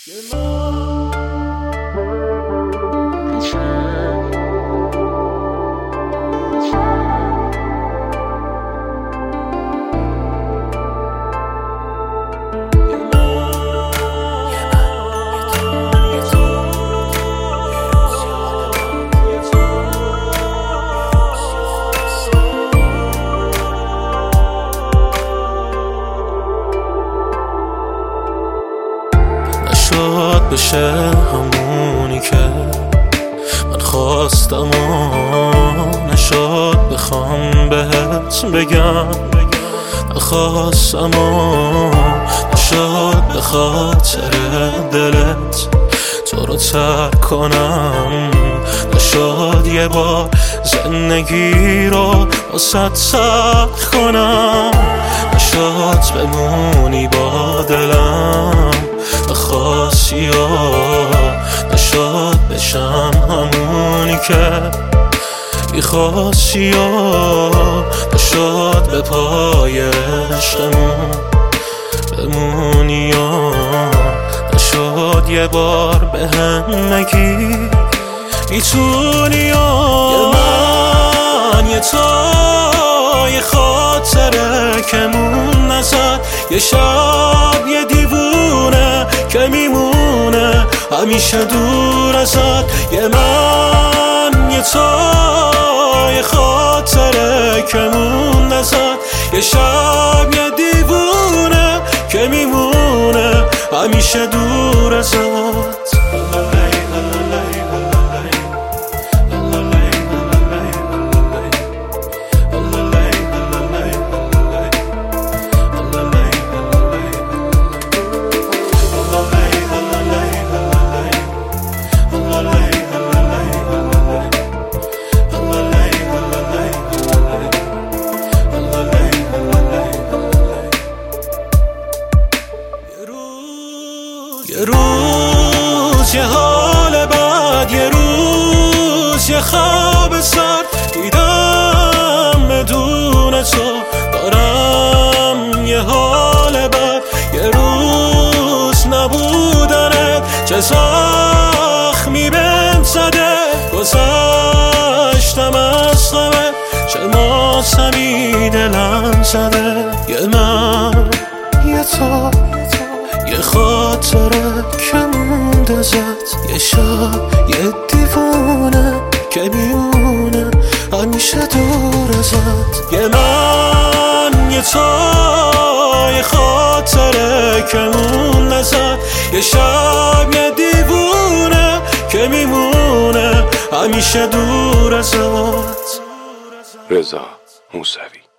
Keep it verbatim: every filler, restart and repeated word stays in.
نشد بشه همونی که من خواستم و نشد بخوام بهت بگم نخواستم و نشد به خاطر دلت تو رو ترک کنم نشد یه بار زندگی رو واسه سخت کنم نشد بمونی با دلم خاصی و نشد بشم همونی که بیخواستی و نشد به پای عشقمون بمونی و نشد یه بار به هم نگی میتونی و یه من یه تو یه خاطره که مون نزد یه شب یه دیوونه که میمونه همیشه دور ازت یه من یه تو یه خاطره که مون نزد یه شب یه دیوونه که میمونه همیشه دور ازت یه روز یه حال بد یه روز یه خواب سر دیدم بدون تو دارم یه حال بد یه روز نبودنت چه زخمی بهم زده گذشتم از غمت چه ماتمی دلم زده یه من یه تو یه خاطره که مونده ازت یه شب یه دیوونه که میمونه همیشه دور ازت یه من یه تو یه خاطره که مونده ازت یه شب یه دیوونه که میمونه همیشه دور ازت. رضا موسوی.